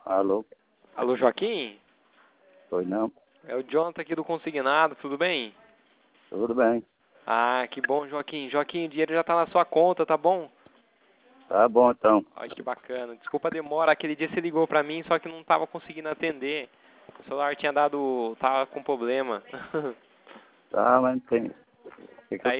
Alô? Alô, Joaquim? Foi não? É o Jonathan aqui do Consignado, tudo bem? Tudo bem. Ah, que bom, Joaquim. Joaquim, o dinheiro já tá na sua conta, tá bom? Tá bom, então. Ai, que bacana. Desculpa a demora, aquele dia você ligou pra mim, só que não tava conseguindo atender. O celular tava com problema. Tá, mas não tem... É que Aí,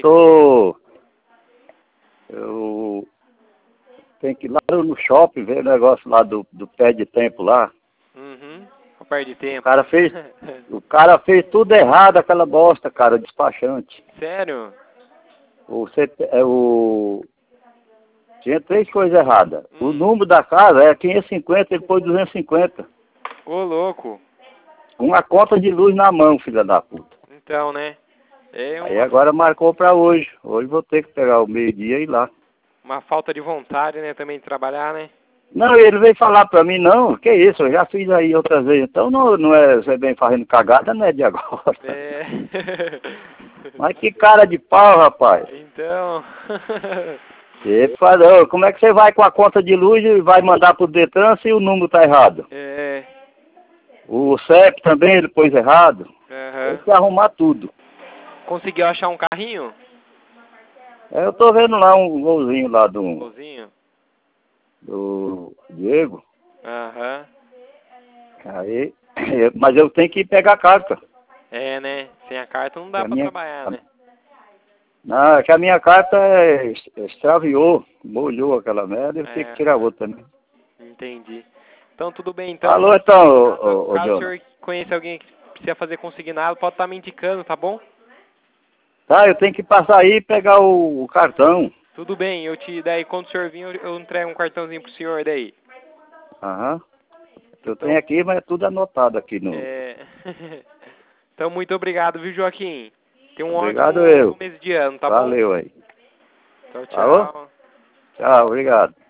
eu tenho que ir lá no shopping ver o negócio lá do pé de tempo lá. não perde O tempo. cara fez... O cara fez tudo errado, aquela bosta, cara, o despachante. Sério? Tinha três coisas erradas. O número da casa é 550, ele pôs 250. Ô, louco. Com a conta de luz na mão, filha da puta. Então, né? É Aí agora marcou pra hoje. Hoje vou ter que pegar o meio-dia e ir lá. uma falta de vontade, né, também de trabalhar, né? Não, ele veio falar pra mim, não, que isso, eu já fiz aí outras vezes. Então não é você vem fazendo cagada, não é de agora. É. Mas que cara de pau, rapaz. Então. Ele falou, como é que você vai com a conta de luz e vai mandar pro Detran se o número tá errado? É. O CEP também ele pôs errado. Tem que arrumar tudo. Conseguiu achar um carrinho? Eu tô vendo lá um golzinho lá Golzinho? do Diego. Aham. Aí, mas eu tenho que pegar a carta. É, né? Sem a carta não dá pra trabalhar, né? Não, é que a minha carta extraviou, molhou aquela merda, eu tenho que tirar outra também. Entendi. Então, tudo bem, então. Alô, então, Caso o Jonathan. senhor conheça alguém que precisa fazer consignado, pode estar me indicando, tá bom? Tá, eu tenho que passar aí e pegar o cartão. Tudo bem, daí quando o senhor vir, eu entrego um cartãozinho pro senhor daí. Aham. Eu tenho aqui, mas é tudo anotado aqui no... Então, muito obrigado, viu, Joaquim? Tenha um Obrigado ótimo eu. começo de ano, tá bom? Valeu aí. Tchau, Alô? tchau. Tchau, obrigado.